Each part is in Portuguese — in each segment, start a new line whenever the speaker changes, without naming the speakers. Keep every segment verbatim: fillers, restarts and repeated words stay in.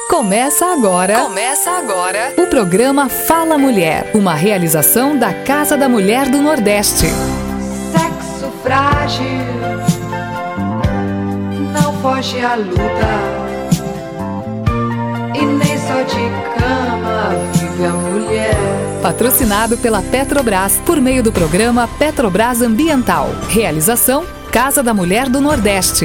Começa agora.
Começa agora.
O programa Fala Mulher, uma realização da Casa da Mulher do Nordeste.
Sexo frágil, não foge à luta, e nem só de cama vive a mulher.
Patrocinado pela Petrobras, por meio do programa Petrobras Ambiental. Realização Casa da Mulher do Nordeste.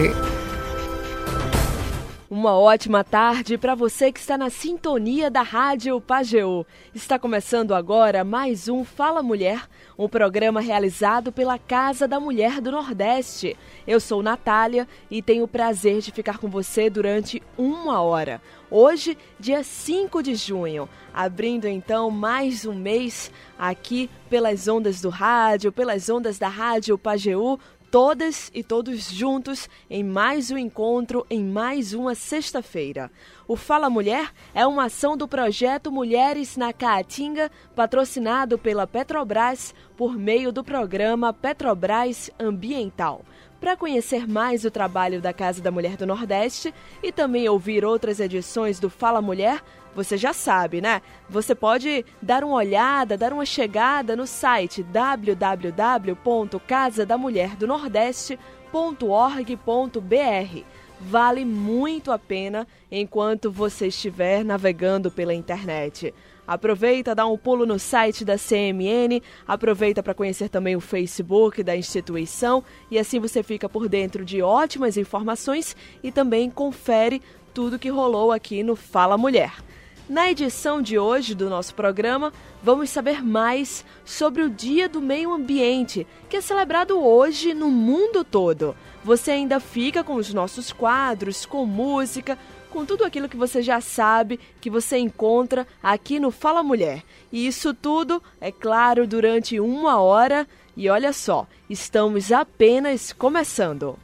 Uma ótima tarde para você que está na sintonia da Rádio Pajeú. Está começando agora mais um Fala Mulher, um programa realizado pela Casa da Mulher do Nordeste. Eu sou Natália e tenho o prazer de ficar com você durante uma hora. Hoje, dia cinco de junho, abrindo então mais um mês aqui pelas ondas do rádio, pelas ondas da Rádio Pajeú, todas e todos juntos em mais um encontro, em mais uma sexta-feira. O Fala Mulher é uma ação do projeto Mulheres na Caatinga, patrocinado pela Petrobras por meio do programa Petrobras Ambiental. Para conhecer mais o trabalho da Casa da Mulher do Nordeste e também ouvir outras edições do Fala Mulher, você já sabe, né? Você pode dar uma olhada, dar uma chegada no site w w w ponto casa da mulher do nordeste ponto org ponto b r. Vale muito a pena enquanto você estiver navegando pela internet. Aproveita, dá um pulo no site da C M N, aproveita para conhecer também o Facebook da instituição e assim você fica por dentro de ótimas informações e também confere tudo que rolou aqui no Fala Mulher. Na edição de hoje do nosso programa, vamos saber mais sobre o Dia do Meio Ambiente, que é celebrado hoje no mundo todo. Você ainda fica com os nossos quadros, com música, com tudo aquilo que você já sabe, que você encontra aqui no Fala Mulher. E isso tudo, é claro, durante uma hora. E olha só, estamos apenas começando.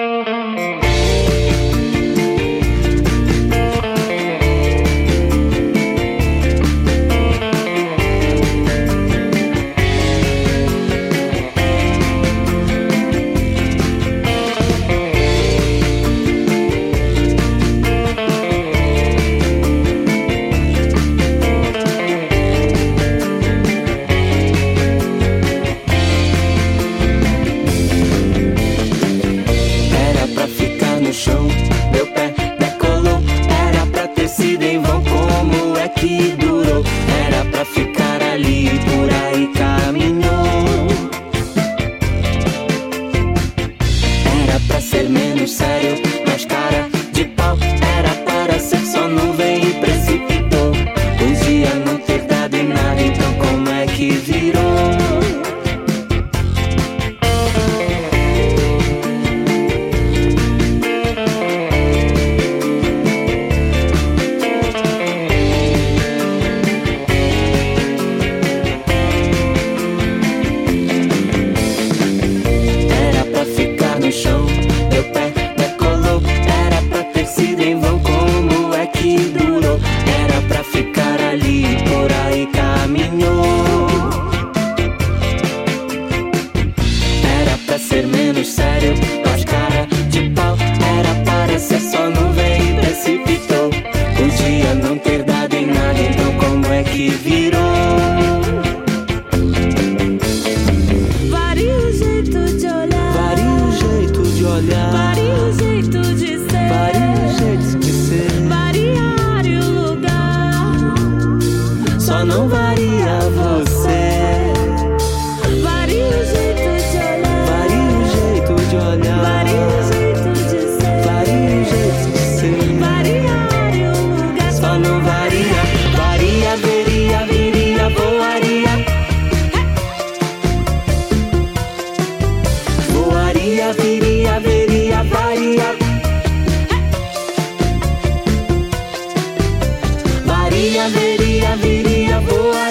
Meu pé decolou, era pra ter sido em vão, como é que durou? Era pra ficar ali, por aí caminhou. Era pra ser menos sério, mais cara de pau. Era para ser só nuvem e precipitou. Um dia não ter dado em nada, então como é que virou? Varia, viria, viria, voaria.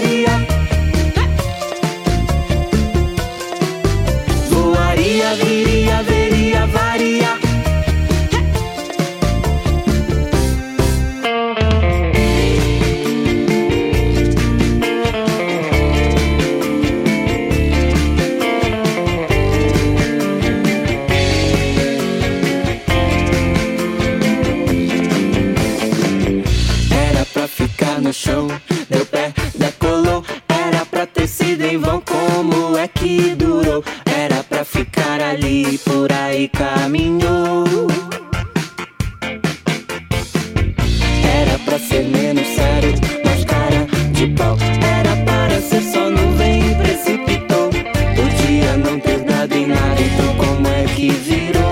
no chão, meu pé decolou. Era pra ter sido em vão, como é que durou? Era pra ficar ali, por aí caminhou. Era pra ser menos sério, mas cara de pau. Era para ser só nuvem e precipitou. Podia não ter dado em nada, então como é que virou?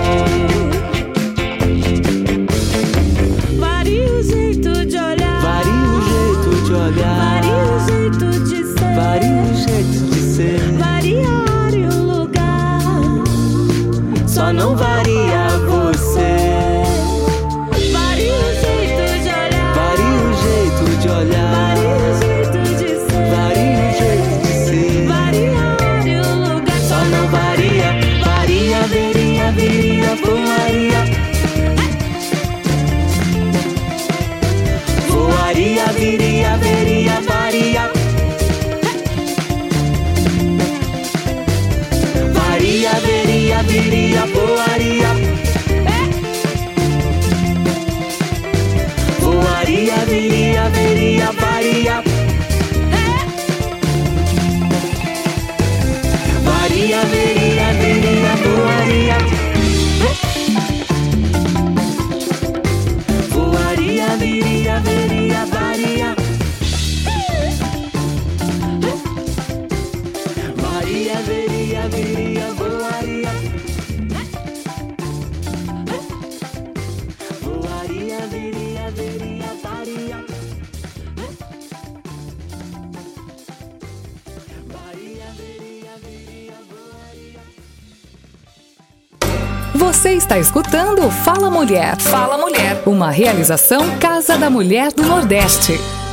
Varia o jeito de olhar,
Varia o jeito de olhar,
varia o jeito de ser,
varia o jeito de ser,
varia a hora e o lugar,
só não varia você.
varia o jeito de olhar,
Varia o jeito de olhar,
varia o jeito de ser,
varia o jeito de ser,
varia a hora e o lugar,
só não varia. Varia, veria, viria, voaria. Voaria, viria, veria, varia. Varia, veria, viria, voaria. Voaria, viria, veria, varia. Varia, veria, viria, voaria. Voaria, viria, veria, varia. Varia, veria, viria, voaria. Voaria, viria, veria, varia. Varia, veria, viria, voaria.
Você está escutando Fala Mulher. Fala Mulher. Uma realização Casa da Mulher do Nordeste.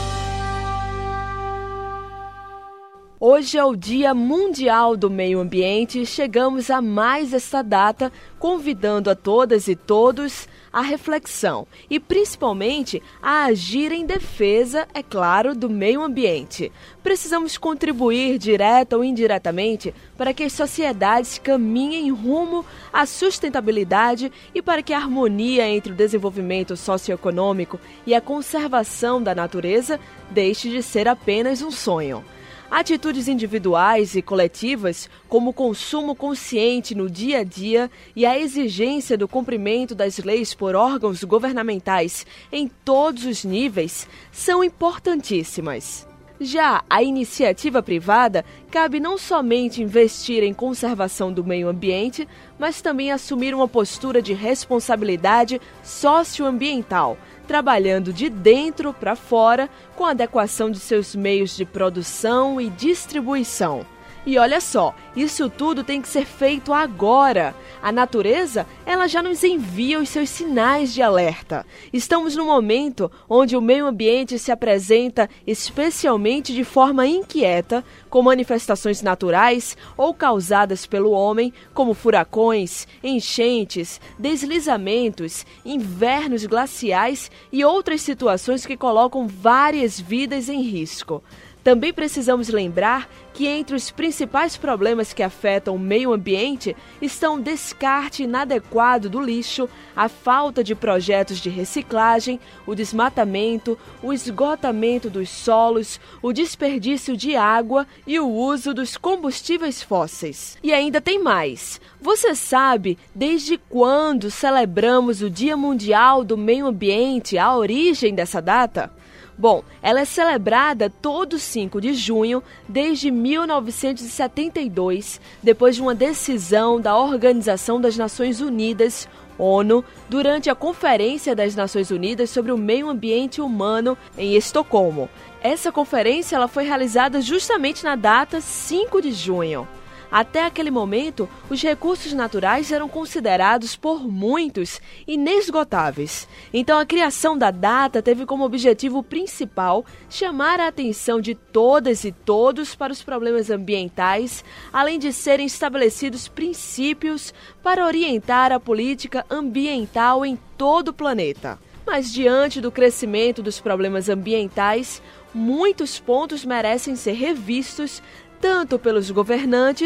Hoje é o Dia Mundial do Meio Ambiente e chegamos a mais esta data, convidando a todas e todos à reflexão e principalmente a agir em defesa, é claro, do meio ambiente. Precisamos contribuir direta ou indiretamente para que as sociedades caminhem rumo à sustentabilidade e para que a harmonia entre o desenvolvimento socioeconômico e a conservação da natureza deixe de ser apenas um sonho. Atitudes individuais e coletivas, como o consumo consciente no dia a dia e a exigência do cumprimento das leis por órgãos governamentais em todos os níveis, são importantíssimas. Já a iniciativa privada cabe não somente investir em conservação do meio ambiente, mas também assumir uma postura de responsabilidade socioambiental, trabalhando de dentro para fora com a adequação de seus meios de produção e distribuição. E olha só, isso tudo tem que ser feito agora. A natureza, ela já nos envia os seus sinais de alerta. Estamos num momento onde o meio ambiente se apresenta especialmente de forma inquieta, com manifestações naturais ou causadas pelo homem, como furacões, enchentes, deslizamentos, invernos glaciais e outras situações que colocam várias vidas em risco. Também precisamos lembrar que entre os principais problemas que afetam o meio ambiente estão o descarte inadequado do lixo, a falta de projetos de reciclagem, o desmatamento, o esgotamento dos solos, o desperdício de água e o uso dos combustíveis fósseis. E ainda tem mais. Você sabe desde quando celebramos o Dia Mundial do Meio Ambiente, a origem dessa data? Bom, ela é celebrada todo cinco de junho desde mil novecentos e setenta e dois, depois de uma decisão da Organização das Nações Unidas, ONU, durante a Conferência das Nações Unidas sobre o Meio Ambiente Humano em Estocolmo. Essa conferência ela foi realizada justamente na data cinco de junho. Até aquele momento, os recursos naturais eram considerados por muitos inesgotáveis. Então, a criação da data teve como objetivo principal chamar a atenção de todas e todos para os problemas ambientais, além de serem estabelecidos princípios para orientar a política ambiental em todo o planeta. Mas, diante do crescimento dos problemas ambientais, muitos pontos merecem ser revistos tanto pelos governantes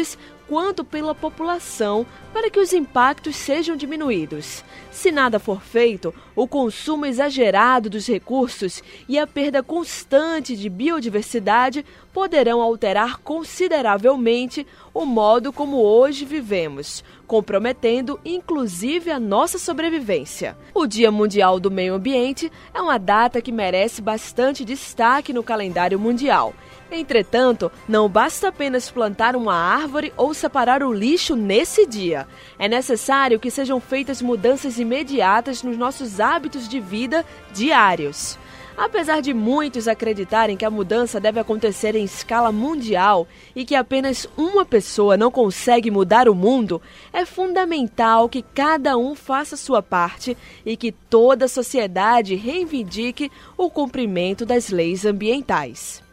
quanto pela população para que os impactos sejam diminuídos. Se nada for feito, o consumo exagerado dos recursos e a perda constante de biodiversidade poderão alterar consideravelmente o modo como hoje vivemos, comprometendo inclusive a nossa sobrevivência. O Dia Mundial do Meio Ambiente é uma data que merece bastante destaque no calendário mundial. Entretanto, não basta apenas plantar uma árvore ou separar o lixo nesse dia. É necessário que sejam feitas mudanças imediatas nos nossos hábitos de vida diários. Apesar de muitos acreditarem que a mudança deve acontecer em escala mundial e que apenas uma pessoa não consegue mudar o mundo, é fundamental que cada um faça sua parte e que toda a sociedade reivindique o cumprimento das leis ambientais.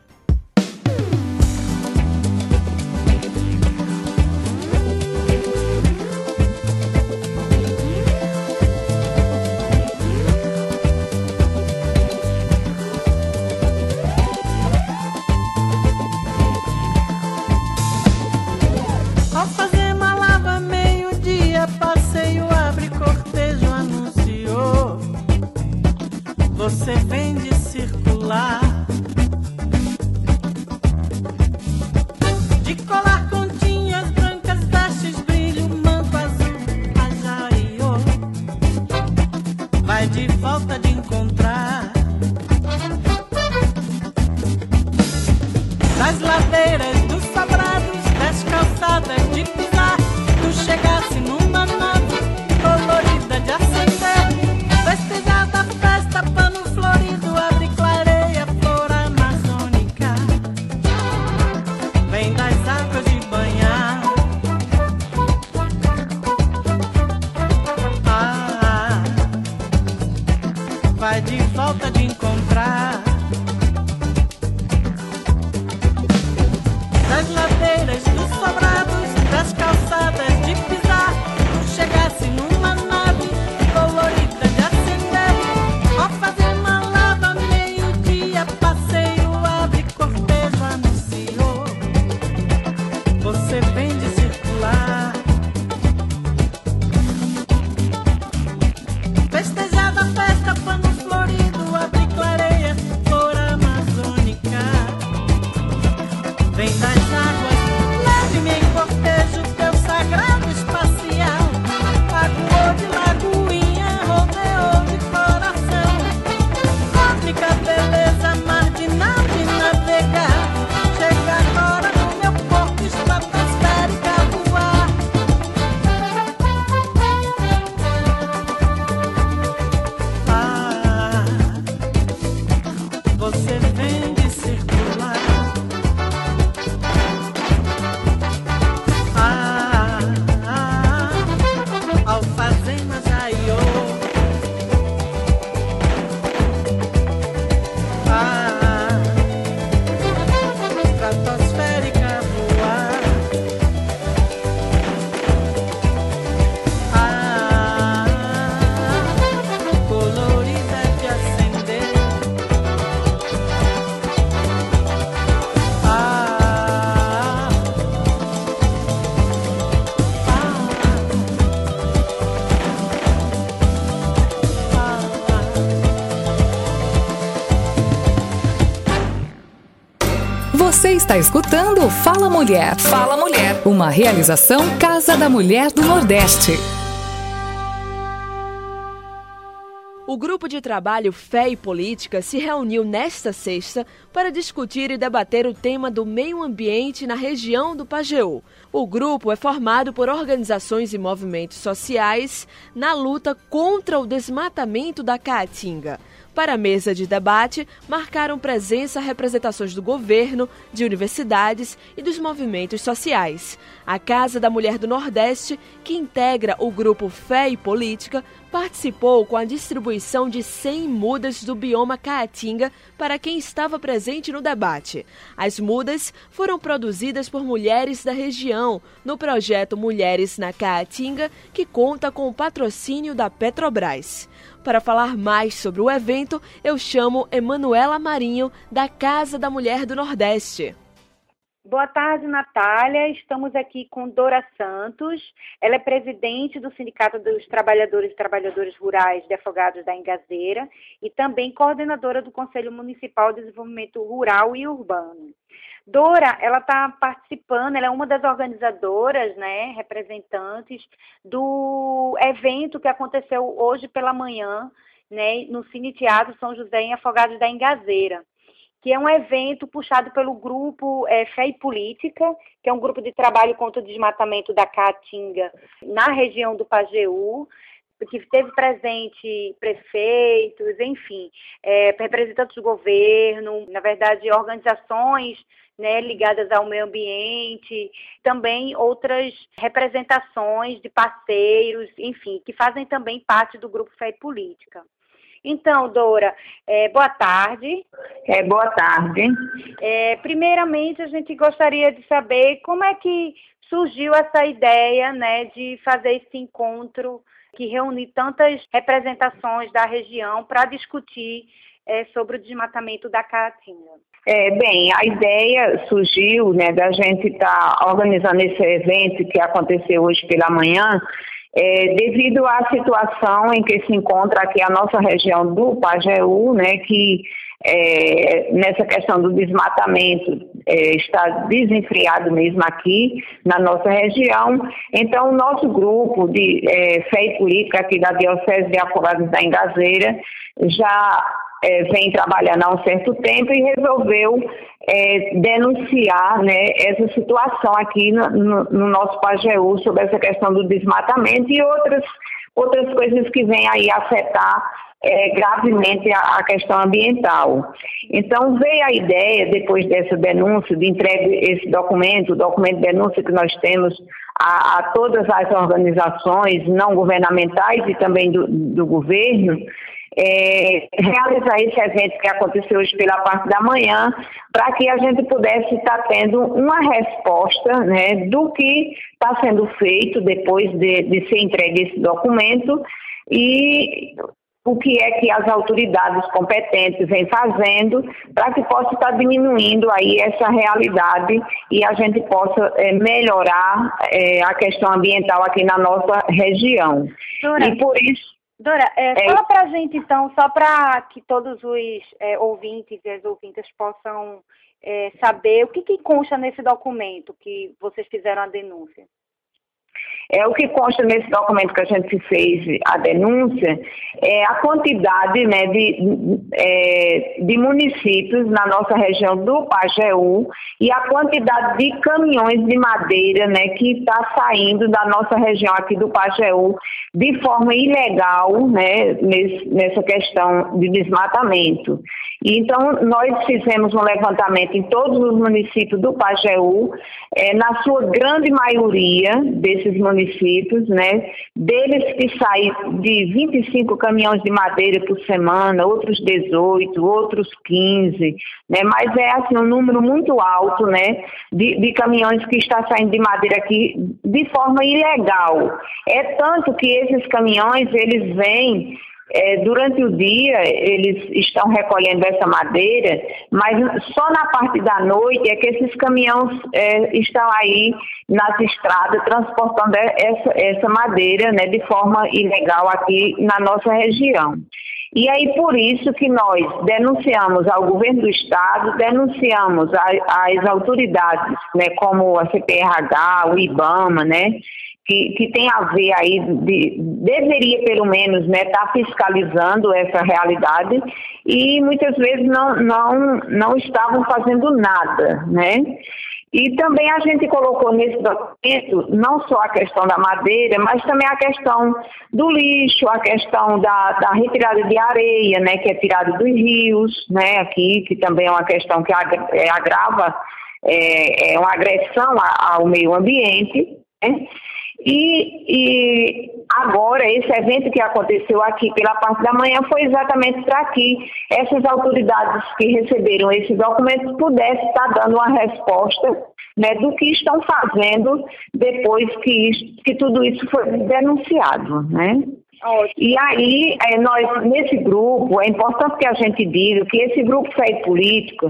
Ao fazer malava meio-dia, passeio, abre, cortejo, anunciou. Você vem de circular, de colar continhas brancas, vestes, brilho, manto azul, ajaiô. Vai de volta de encontrar das ladeiras, dos sobrados, das calçadas de pisar. Tu chegasse numa nave colorida de acender, festejada festa, pano florido, abre, clareia, flor amazônica. Vem das águas de banhar. Ah, vai de volta de encontrar das ladeiras, dos sobrados, das calçadas de pisar. Tu chegasse numa nave colorida de acender. Ao fazer malava meio-dia, passeio, abre, cortejo, anunciou. Você vem de circular, festejada festa, pano florido, abre, clareia, flor amazônica. Vem das águas, leve-me em cortejo, teu sagrado espacial. Lagoa de lagoinha, rodeou de coração. Cósmica beleza marginal de navegar. Chega agora no meu corpo, estratosférica a voar. Ah, você vem de circular. Ah, ah, alfazema jaiô. Ah, estratosférica voar. Ah, colorida de acender. Ah,
Você está escutando Fala Mulher. Fala Mulher. Uma realização Casa da Mulher do Nordeste.
O grupo de trabalho Fé e Política se reuniu nesta sexta para discutir e debater o tema do meio ambiente na região do Pajeú. O grupo é formado por organizações e movimentos sociais na luta contra o desmatamento da Caatinga. Para a mesa de debate, marcaram presença representações do governo, de universidades e dos movimentos sociais. A Casa da Mulher do Nordeste, que integra o grupo Fé e Política, participou com a distribuição de cem mudas do bioma Caatinga para quem estava presente no debate. As mudas foram produzidas por mulheres da região, no projeto Mulheres na Caatinga, que conta com o patrocínio da Petrobras. Para falar mais sobre o evento, eu chamo Emanuela Marinho, da Casa da Mulher do Nordeste.
Boa tarde, Natália. Estamos aqui com Dora Santos. Ela é presidente do Sindicato dos Trabalhadores e Trabalhadoras Rurais de Afogados da Ingazeira e também coordenadora do Conselho Municipal de Desenvolvimento Rural e Urbano. Dora, ela está participando, ela é uma das organizadoras, né, representantes do evento que aconteceu hoje pela manhã, né, no Cine Teatro São José em Afogados da Ingazeira, que é um evento puxado pelo grupo é, Fé e Política, que é um grupo de trabalho contra o desmatamento da Caatinga na região do Pajeú, que teve presente prefeitos, enfim, é, representantes do governo, na verdade, organizações, né, ligadas ao meio ambiente, também outras representações de parceiros, enfim, que fazem também parte do grupo Fé e Política. Então, Dora, é, boa tarde.
É, boa tarde.
É, primeiramente, a gente gostaria de saber como é que surgiu essa ideia, né, de fazer esse encontro que reúne tantas representações da região para discutir é, sobre o desmatamento da Caatinga.
É, bem, a ideia surgiu, né, da gente estar tá organizando esse evento que aconteceu hoje pela manhã, É, devido à situação em que se encontra aqui a nossa região do Pajeú, né, que é, nessa questão do desmatamento é, está desenfreado mesmo aqui na nossa região. Então, o nosso grupo de é, Fé e Política aqui da Diocese de Afogados da Ingazeira já é, vem trabalhando há um certo tempo e resolveu é, denunciar, né, essa situação aqui no, no, no nosso Pajeú sobre essa questão do desmatamento e outras, outras coisas que vêm aí afetar é, gravemente a, a questão ambiental. Então veio a ideia, depois dessa denúncia, de entregue esse documento, o documento de denúncia que nós temos a, a todas as organizações não governamentais e também do, do governo, É, realizar esse evento que aconteceu hoje pela parte da manhã, para que a gente pudesse estar tendo uma resposta, né, do que está sendo feito depois de, de ser entregue esse documento e o que é que as autoridades competentes vêm fazendo para que possa estar diminuindo aí essa realidade e a gente possa é, melhorar é, a questão ambiental aqui na nossa região.
Dora,
e por isso
Dora, é,
é,
fala pra gente então, só para que todos os é, ouvintes e as ouvintas possam é, saber o que, que consta nesse documento que vocês fizeram a denúncia.
É, o que consta nesse documento que a gente fez a denúncia é a quantidade, né, de, é, de municípios na nossa região do Pajeú e a quantidade de caminhões de madeira, né, que está saindo da nossa região aqui do Pajeú de forma ilegal, né, nesse, nessa questão de desmatamento. E, então, nós fizemos um levantamento em todos os municípios do Pajeú, é, na sua grande maioria desses municípios, municípios, né, deles que saem de vinte e cinco caminhões de madeira por semana, outros dezoito, outros quinze, né, mas é assim um número muito alto, né, de, de caminhões que está saindo de madeira aqui de forma ilegal. É tanto que esses caminhões, eles vêm É, durante o dia eles estão recolhendo essa madeira, mas só na parte da noite é que esses caminhões é, estão aí nas estradas transportando essa, essa madeira, né, de forma ilegal aqui na nossa região. E aí por isso que nós denunciamos ao governo do estado, denunciamos às autoridades, né, como a C P R H, o IBAMA, né, Que, que tem a ver aí, de, deveria pelo menos, né, estar tá fiscalizando essa realidade e muitas vezes não, não, não estavam fazendo nada, né? E também a gente colocou nesse documento não só a questão da madeira, mas também a questão do lixo, a questão da, da retirada de areia, né, que é tirada dos rios, né, aqui, que também é uma questão que agrava, é, é uma agressão ao meio ambiente, né? E, e agora, esse evento que aconteceu aqui pela parte da manhã foi exatamente para que essas autoridades que receberam esse documento pudessem estar dando uma resposta, né, do que estão fazendo depois que, isso, que tudo isso foi denunciado, né?
Ótimo.
E aí, é, nós, nesse grupo, é importante que a gente diga que esse grupo Fé e Política,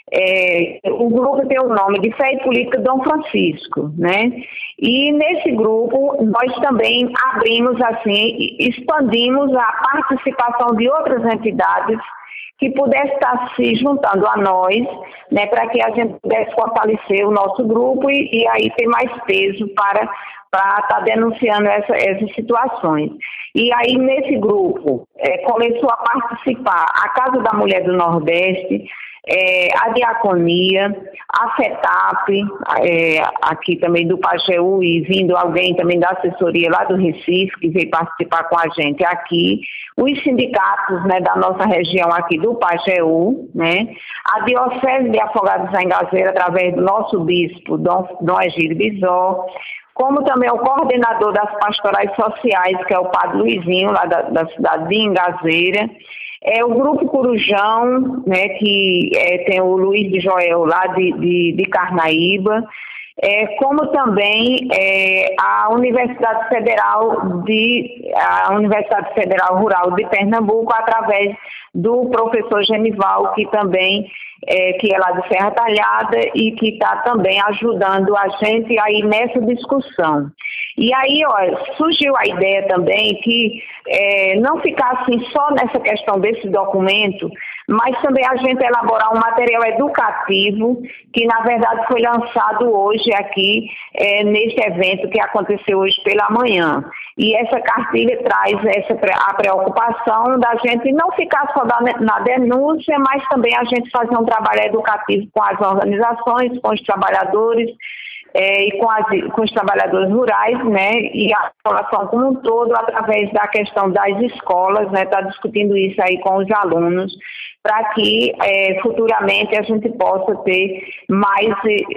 é, o grupo tem o nome de Fé e Política Dom Francisco, né? E nesse grupo, nós também abrimos, assim, expandimos a participação de outras entidades que pudesse estar se juntando a nós, né, para que a gente pudesse fortalecer o nosso grupo e, e aí ter mais peso para para estar denunciando essa, essas situações. E aí, nesse grupo, é, começou a participar a Casa da Mulher do Nordeste, é, a Diaconia, a FETAP, é, aqui também do Pajeú, e vindo alguém também da assessoria lá do Recife, que veio participar com a gente aqui, os sindicatos, né, da nossa região aqui do Pajeú, né, a Diocese de Afogados da Engazeira, através do nosso bispo, Dom, Dom Egídio Bizó, como também o coordenador das pastorais sociais, que é o Padre Luizinho, lá da, da cidade de Engazeira, é o Grupo Corujão, né, que é, tem o Luiz de Joel, lá de, de, de Carnaíba, é, como também é, a Universidade Federal de a Universidade Federal Rural de Pernambuco, através do professor Genival, que também é, que é lá de Serra Talhada e que está também ajudando a gente aí nessa discussão. E aí, ó, surgiu a ideia também que é, não ficar assim só nessa questão desse documento, mas também a gente elaborar um material educativo que, na verdade, foi lançado hoje aqui, é, neste evento que aconteceu hoje pela manhã. E essa cartilha traz essa, a preocupação da gente não ficar só na denúncia, mas também a gente fazer um trabalho educativo com as organizações, com os trabalhadores, É, e com, as, com os trabalhadores rurais, né, e a população como um todo, através da questão das escolas, né, está discutindo isso aí com os alunos, para que é, futuramente a gente possa ter mais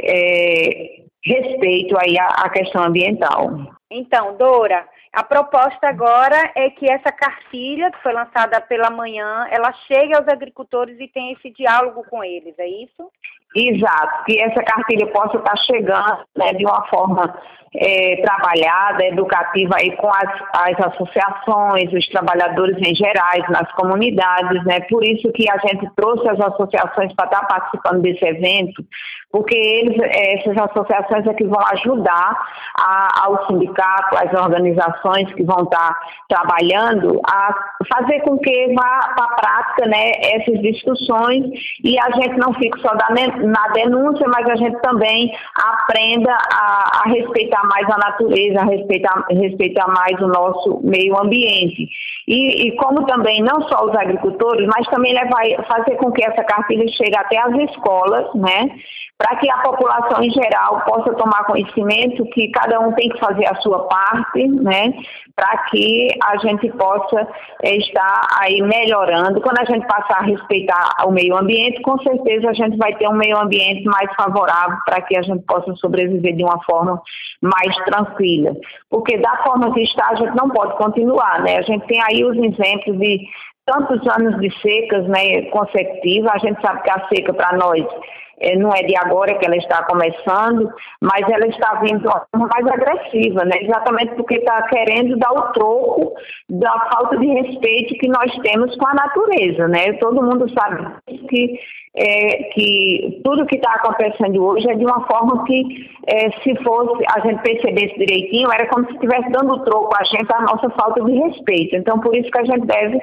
é, respeito aí à, à questão ambiental.
Então, Dora, a proposta agora é que essa cartilha, que foi lançada pela manhã, ela chegue aos agricultores e tenha esse diálogo com eles, é isso?
Exato, que essa cartilha possa estar chegando, né, de uma forma é, trabalhada, educativa aí com as, as associações, os trabalhadores em gerais, nas comunidades, né? Por isso que a gente trouxe as associações para estar participando desse evento, porque eles, essas associações é que vão ajudar a, ao sindicato, às organizações que vão estar trabalhando a fazer com que vá para a prática, né, essas discussões e a gente não fique só da, na denúncia, mas a gente também aprenda a, a respeitar mais a natureza, a respeitar, respeitar mais o nosso meio ambiente. E, e como também não só os agricultores, mas também levar, fazer com que essa cartilha chegue até as escolas, né, para que a população em geral possa tomar conhecimento que cada um tem que fazer a sua parte, né, para que a gente possa é, estar aí melhorando. Quando a gente passar a respeitar o meio ambiente, com certeza a gente vai ter um meio ambiente mais favorável para que a gente possa sobreviver de uma forma mais tranquila. Porque da forma que está, a gente não pode continuar, né? A gente tem aí os exemplos de tantos anos de secas, né, consecutivas. A gente sabe que a seca para nós É, não é de agora que ela está começando, mas ela está vindo de uma forma mais agressiva, né? Exatamente porque está querendo dar o troco da falta de respeito que nós temos com a natureza, né? Todo mundo sabe que, é, que tudo que está acontecendo hoje é de uma forma que, é, se fosse a gente percebesse direitinho, era como se estivesse dando o troco a gente a nossa falta de respeito. Então, por isso que a gente deve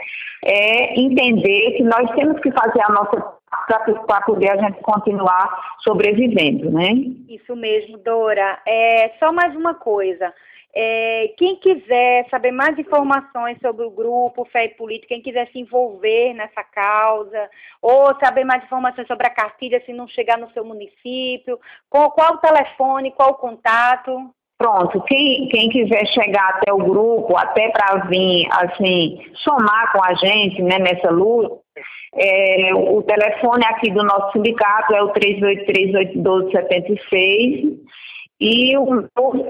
é, entender que nós temos que fazer a nossa para poder a gente continuar sobrevivendo, né?
Isso mesmo, Dora. É, só mais uma coisa. É, quem quiser saber mais informações sobre o grupo Fé e Política, quem quiser se envolver nessa causa, ou saber mais informações sobre a cartilha, se não chegar no seu município, qual, qual o telefone, qual o contato?
Pronto, quem, quem quiser chegar até o grupo, até para vir, assim, somar com a gente, né, nessa luta, é, o telefone aqui do nosso sindicato é o três oito três, oito um dois, sete seis e o,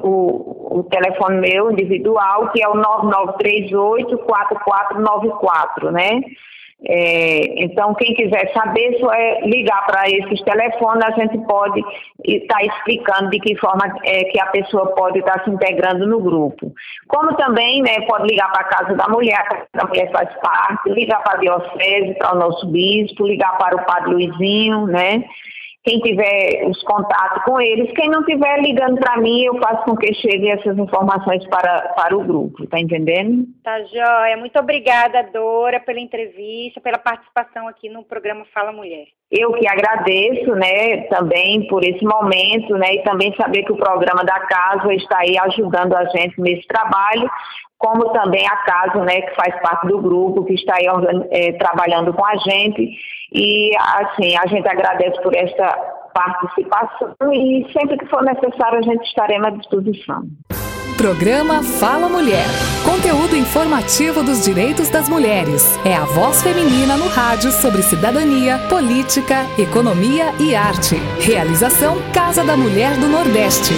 o, o telefone meu individual, que é o nove nove três oito, quatro quatro nove quatro, né? É, então, quem quiser saber, só é ligar para esses telefones, a gente pode estar tá explicando de que forma é, que a pessoa pode estar tá se integrando no grupo. Como também, né, pode ligar para a Casa da Mulher, a Casa da Mulher faz parte, ligar para a Diocese, para o nosso bispo, ligar para o Padre Luizinho, né? Quem tiver os contatos com eles, quem não tiver ligando para mim, eu faço com que cheguem essas informações para, para o grupo, tá entendendo?
Tá joia. Muito obrigada, Dora, pela entrevista, pela participação aqui no programa Fala Mulher.
Eu que agradeço, né, também por esse momento, né, e também saber que o programa da casa está aí ajudando a gente nesse trabalho, como também a casa, né, que faz parte do grupo, que está aí é, trabalhando com a gente. E, assim, a gente agradece por esta participação e sempre que for necessário a gente estaremos à disposição.
Programa Fala Mulher. Conteúdo informativo dos direitos das mulheres. É a voz feminina no rádio sobre cidadania, política, economia e arte. Realização Casa da Mulher do Nordeste.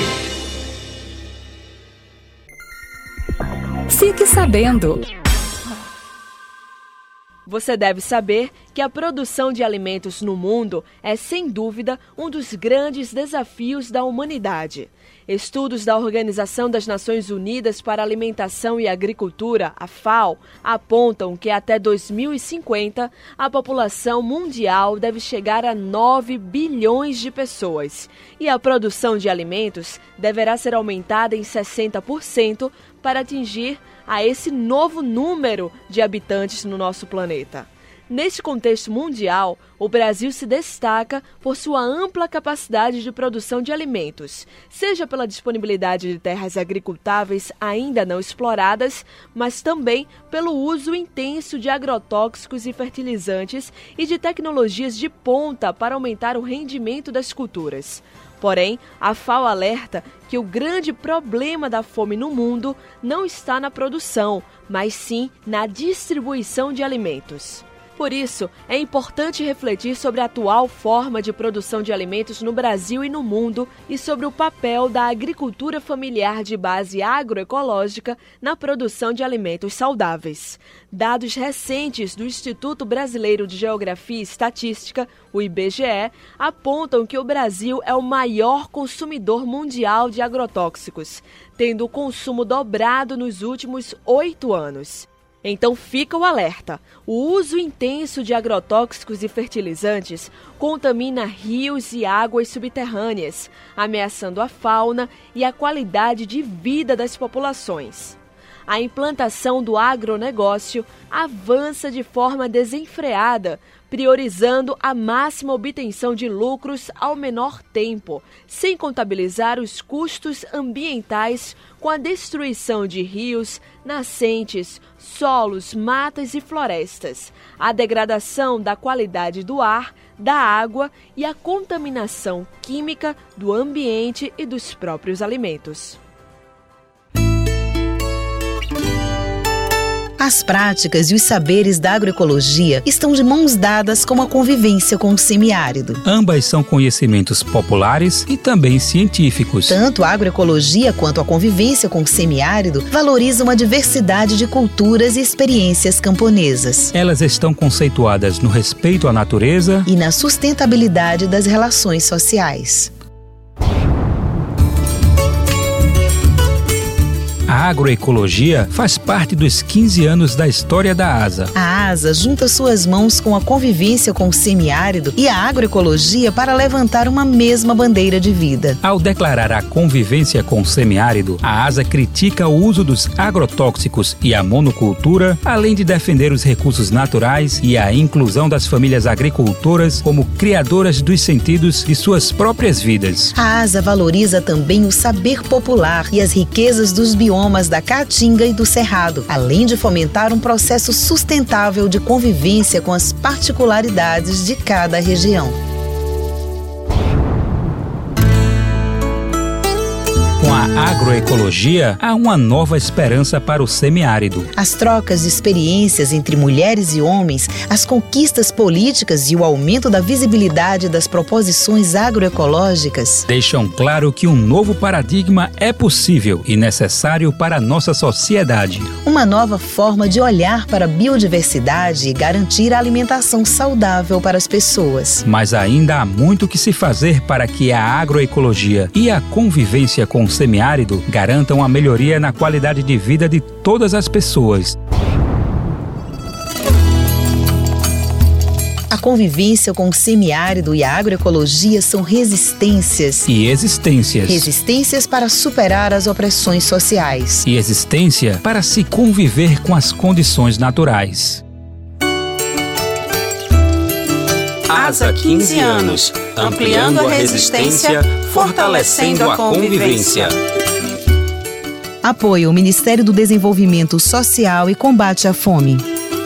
Fique sabendo.
Você deve saber que a produção de alimentos no mundo é, sem dúvida, um dos grandes desafios da humanidade. Estudos da Organização das Nações Unidas para a Alimentação e Agricultura, a FAO, apontam que até dois mil e cinquenta a população mundial deve chegar a nove bilhões de pessoas e a produção de alimentos deverá ser aumentada em sessenta por cento para atingir a esse novo número de habitantes no nosso planeta. Neste contexto mundial, o Brasil se destaca por sua ampla capacidade de produção de alimentos, seja pela disponibilidade de terras agricultáveis ainda não exploradas, mas também pelo uso intenso de agrotóxicos e fertilizantes e de tecnologias de ponta para aumentar o rendimento das culturas. Porém, a FAO alerta que o grande problema da fome no mundo não está na produção, mas sim na distribuição de alimentos. Por isso, é importante refletir sobre a atual forma de produção de alimentos no Brasil e no mundo e sobre o papel da agricultura familiar de base agroecológica na produção de alimentos saudáveis. Dados recentes do Instituto Brasileiro de Geografia e Estatística, o I B G E, apontam que o Brasil é o maior consumidor mundial de agrotóxicos, tendo o consumo dobrado nos últimos oito anos. Então fica o alerta. O uso intenso de agrotóxicos e fertilizantes contamina rios e águas subterrâneas, ameaçando a fauna e a qualidade de vida das populações. A implantação do agronegócio avança de forma desenfreada, priorizando a máxima obtenção de lucros ao menor tempo, sem contabilizar os custos ambientais com a destruição de rios, nascentes, solos, matas e florestas, a degradação da qualidade do ar, da água e a contaminação química do ambiente e dos próprios alimentos.
As práticas e os saberes da agroecologia estão de mãos dadas com a convivência com o semiárido.
Ambas são conhecimentos populares e também científicos.
Tanto a agroecologia quanto a convivência com o semiárido valorizam a diversidade de culturas e experiências camponesas.
Elas estão conceituadas no respeito à natureza
e na sustentabilidade das relações sociais.
A agroecologia faz parte dos quinze anos da história da ASA.
A ASA junta suas mãos com a convivência com o semiárido e a agroecologia para levantar uma mesma bandeira de vida.
Ao declarar a convivência com o semiárido, a ASA critica o uso dos agrotóxicos e a monocultura, além de defender os recursos naturais e a inclusão das famílias agricultoras como criadoras dos sentidos de suas próprias vidas.
A ASA valoriza também o saber popular e as riquezas dos biomas da Caatinga e do Cerrado, além de fomentar um processo sustentável de convivência com as particularidades de cada região.
Com a agroecologia, há uma nova esperança para o semiárido.
As trocas de experiências entre mulheres e homens, as conquistas políticas e o aumento da visibilidade das proposições agroecológicas
deixam claro que um novo paradigma é possível e necessário para a nossa sociedade.
Uma nova forma de olhar para a biodiversidade e garantir a alimentação saudável para as pessoas.
Mas ainda há muito que se fazer para que a agroecologia e a convivência com o semiárido garantam a melhoria na qualidade de vida de todas as pessoas.
A convivência com o semiárido e a agroecologia são resistências
e existências.
Resistências para superar as opressões sociais.
E existência para se conviver com as condições naturais.
ASA quinze anos, ampliando a resistência, fortalecendo a convivência.
Apoio o Ministério do Desenvolvimento Social e Combate à Fome.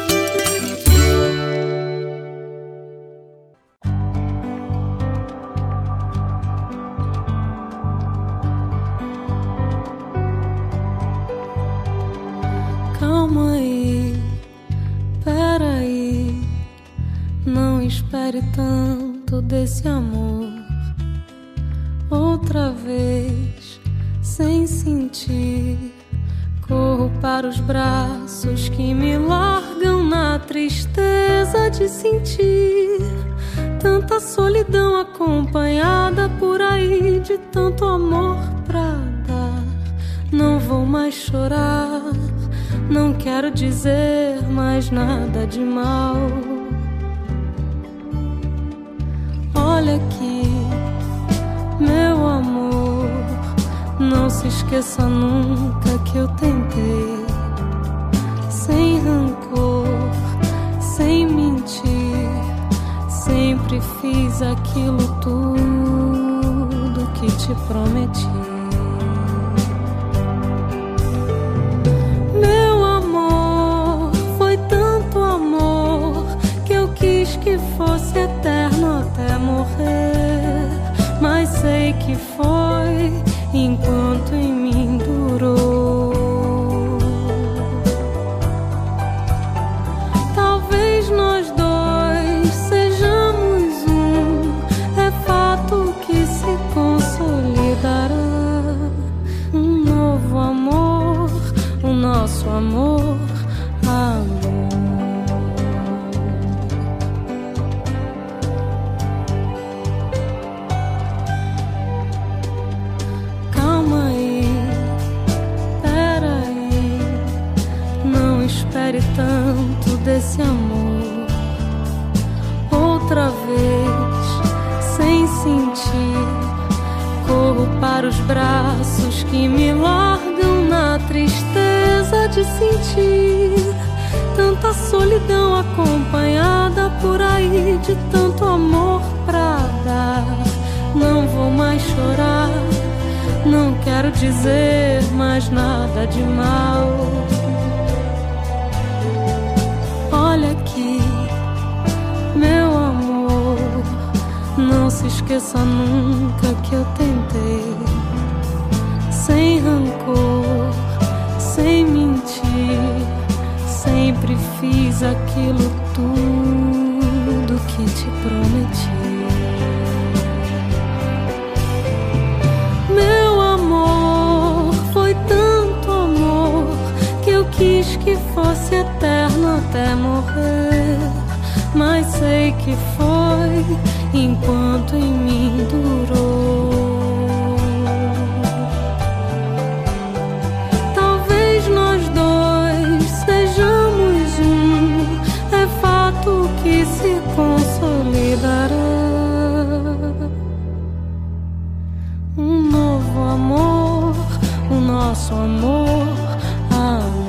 Calma aí, peraí, não espere tanto desse amor. Outra vez, sem sentir, corro para os braços que me largam na tristeza de sentir tanta solidão acompanhada por aí de tanto amor pra dar. Não vou mais chorar, não quero dizer mais nada de mal. Olha aqui, meu amor, não se esqueça nunca que eu tentei, sem rancor, sem mentir, sempre fiz aquilo tudo que te prometi. Meu amor, foi tanto amor que eu quis que fosse eterno até morrer, mas sei que foi enquanto em mim durou. Talvez nós dois sejamos um, é fato que se consolidará. Um novo amor, o nosso amor, amor. Tanto desse amor. Outra vez, sem sentir, corro para os braços que me largam na tristeza de sentir tanta solidão acompanhada por aí de tanto amor pra dar. Não vou mais chorar, não quero dizer mais nada de mal. Olha aqui, meu amor, não se esqueça nunca que eu tentei, sem rancor, sem mentir, sempre fiz aquilo tudo que te prometi. Meu amor, foi tanto amor que eu quis que fosse eterno até morrer, mas sei que foi enquanto em mim durou. Talvez nós dois sejamos um, é fato que se consolidará. Um novo amor, o nosso amor, amor.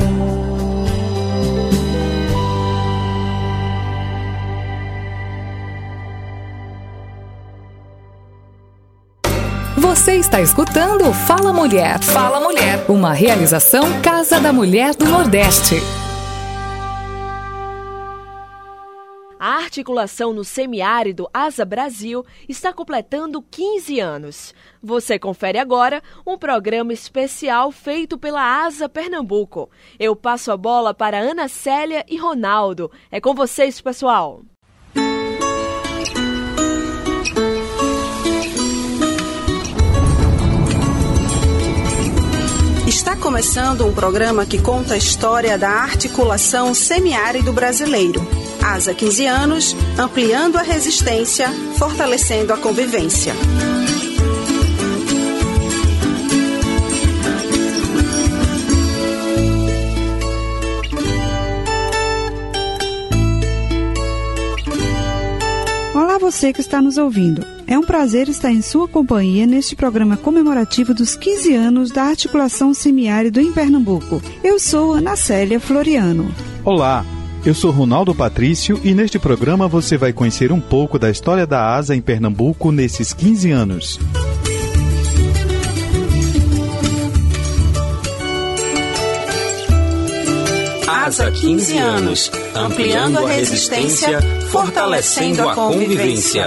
Você está escutando Fala Mulher. Fala Mulher. Uma realização Casa da Mulher do Nordeste.
A articulação no semiárido Asa Brasil está completando quinze anos. Você confere agora um programa especial feito pela Asa Pernambuco. Eu passo a bola para Ana Célia e Ronaldo. É com vocês, pessoal.
Está começando um programa que conta a história da articulação semiárido brasileiro. Asa quinze anos, ampliando a resistência, fortalecendo a convivência.
Olá, você que está nos ouvindo. É um prazer estar em sua companhia neste programa comemorativo dos quinze anos da articulação semiárido em Pernambuco. Eu sou Ana Célia Floriano.
Olá, eu sou Ronaldo Patrício e neste programa você vai conhecer um pouco da história da Asa em Pernambuco nesses quinze anos.
Asa quinze anos, ampliando a resistência, fortalecendo a convivência.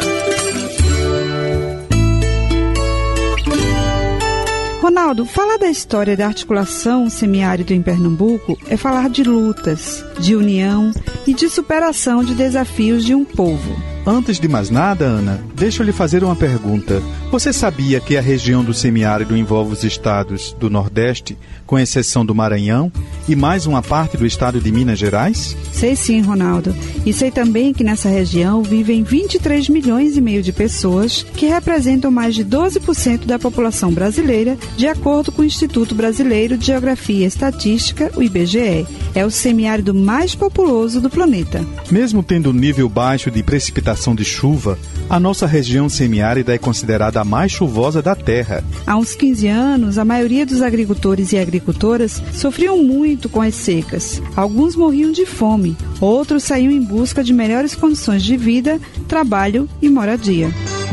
Ronaldo, falar da história da articulação semiárido em Pernambuco é falar de lutas, de união e de superação de desafios de um povo.
Antes de mais nada, Ana, deixa eu lhe fazer uma pergunta. Você sabia que a região do semiárido envolve os estados do Nordeste, com exceção do Maranhão, e mais uma parte do estado de Minas Gerais?
Sei sim, Ronaldo. E sei também que nessa região vivem vinte e três milhões e meio de pessoas, que representam mais de doze por cento da população brasileira, de acordo com o Instituto Brasileiro de Geografia e Estatística, o I B G E. É o semiárido mais populoso do planeta.
Mesmo tendo um nível baixo de precipitação de chuva, a nossa região semiárida é considerada a mais chuvosa da Terra.
Há uns quinze anos, a maioria dos agricultores e agricultoras sofriam muito com as secas. Alguns morriam de fome, outros saíam em busca de melhores condições de vida, trabalho e moradia.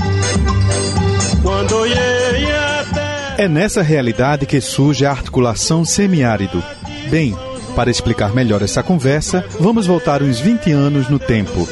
É nessa realidade que surge a articulação semiárido. Bem, para explicar melhor essa conversa, vamos voltar uns vinte anos no tempo.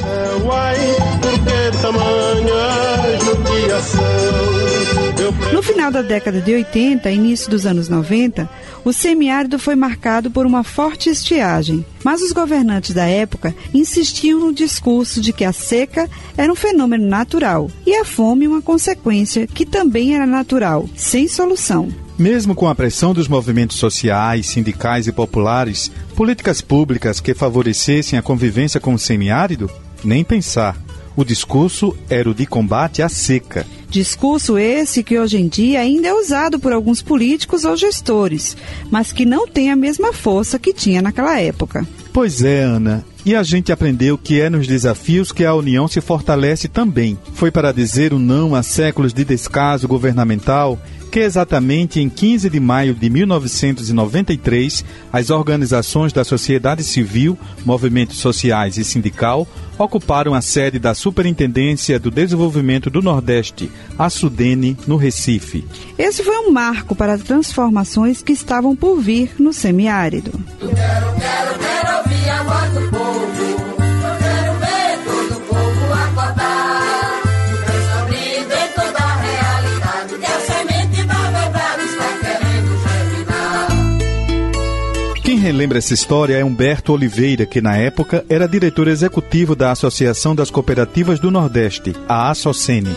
No final da década de oitenta e início dos anos noventa, o semiárido foi marcado por uma forte estiagem. Mas os governantes da época insistiam no discurso de que a seca era um fenômeno natural e a fome uma consequência que também era natural, sem solução.
Mesmo com a pressão dos movimentos sociais, sindicais e populares, políticas públicas que favorecessem a convivência com o semiárido? Nem pensar. O discurso era o de combate à seca.
Discurso esse que hoje em dia ainda é usado por alguns políticos ou gestores, mas que não tem a mesma força que tinha naquela época.
Pois é, Ana. E a gente aprendeu que é nos desafios que a União se fortalece também. Foi para dizer o não a séculos de descaso governamental que exatamente em quinze de maio de mil novecentos e noventa e três, as organizações da sociedade civil, movimentos sociais e sindical ocuparam a sede da Superintendência do Desenvolvimento do Nordeste, a SUDENE, no Recife.
Esse foi um marco para as transformações que estavam por vir no semiárido.
Eu quero, quero, quero ouvir a voz do povo. Eu quero ver todo o povo acordar. Descobrir toda a realidade que a semente da verdade está querendo germinar.
Quem relembra essa história é Humberto Oliveira, que na época era diretor executivo da Associação das Cooperativas do Nordeste, a ASSOCENE.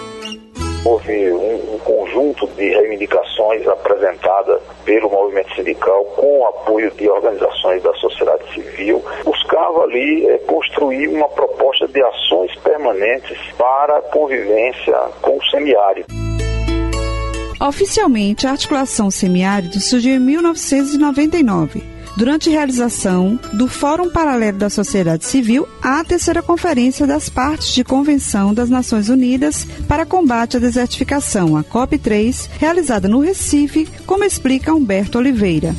Houve um, um conjunto de reivindicações apresentadas pelo movimento sindical com o apoio de organizações da sociedade civil. Buscava ali é, construir uma proposta de ações permanentes para a convivência com o semiárido.
Oficialmente, a articulação semiárido surgiu em mil novecentos e noventa e nove, durante a realização do Fórum Paralelo da Sociedade Civil, a terceira conferência das partes de Convenção das Nações Unidas para Combate à Desertificação, a COP três, realizada no Recife, como explica Humberto Oliveira.